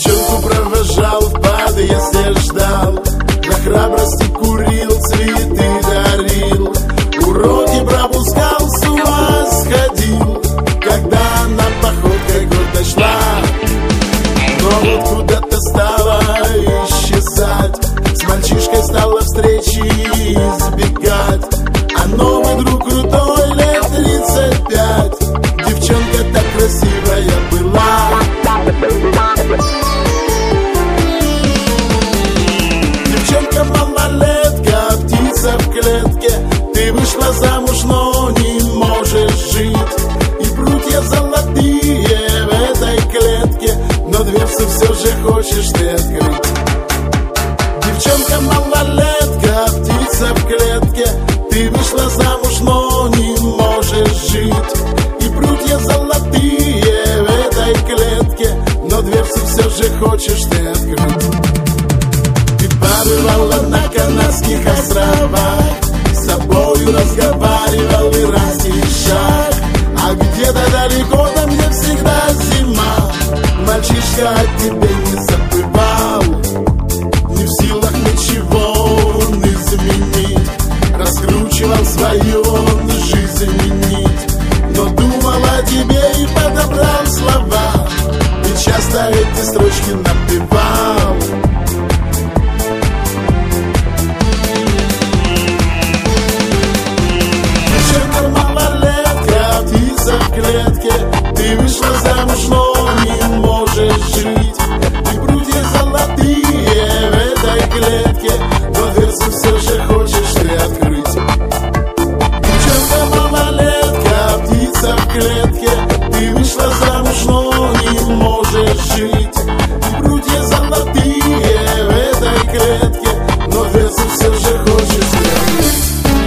Девчонку провожал, в подъезде ждал, для храбрости курил, цветы дарил, уроки пропускал, с ума сходил, когда она походкой гордо шла. Но вот куда-то стала исчезать, с мальчишкой стала встречи избегать, а новый друг крутой лет 35. Девчонка так красивая была. Девчонка малолетка, птица в клетке, ты вышла замуж, но не можешь жить, и прутья золотые в этой клетке, но дверцу все же хочешь ты открыть. Девчонка малолетка, птица в клетке, ты вышла замуж, но не можешь жить, и прутья золотые в этой клетке, но дверцу все же хочешь ты открыть. Ты побывала на Канарских островах, с собою разговаривал иранский шах, а где-то далеко там, где всегда зима, мальчишка о тебе не забывал. Не в силах ничего он изменить, раскручивал свою жизнь нить, но думал о тебе и подобрал слова, и часто эти строчки напевал. Девчонка малолетка, птица в клетке, ты вышла замуж, но не можешь жить, и прутья золотые в этой клетке, но дверцу все же хочешь ты открыть. Девчонка малолетка, птица в клетке, ты вышла замуж, но не можешь жить, и прутья золотые в этой клетке, но дверцу все же хочешь ты открыть.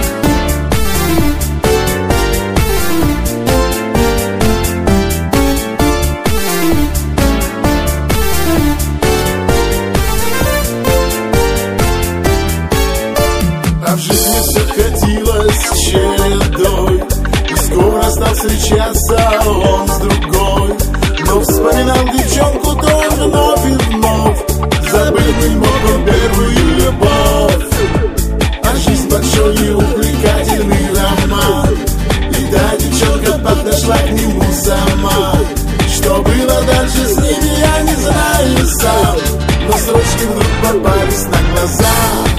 А в жизни все катилось чередой, и скоро стал встречаться он с другой, но вспоминал девчонку то вновь и вновь, забыть не мог он первую любовь. А жизнь большой и увлекательный роман, и та девчонка подошла к нему сама. Что было дальше с ними, я не знаю сам, но строчки вдруг попались на глаза.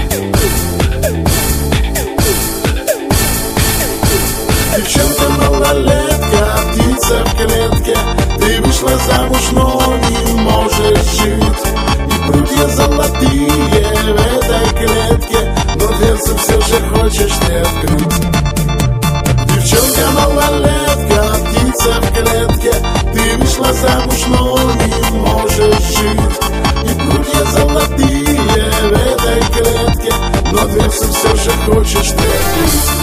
Девчонка малолетка, птица в клетке, ты вышла замуж, но не можешь жить, и прутья золотые в этой клетке, но дверцу все же хочешь ты открыть. Девчонка малолетка, птица в клетке, ты вышла замуж, но не можешь жить, и прутья золотые в этой клетке, но дверцу все же хочешь ты открыть.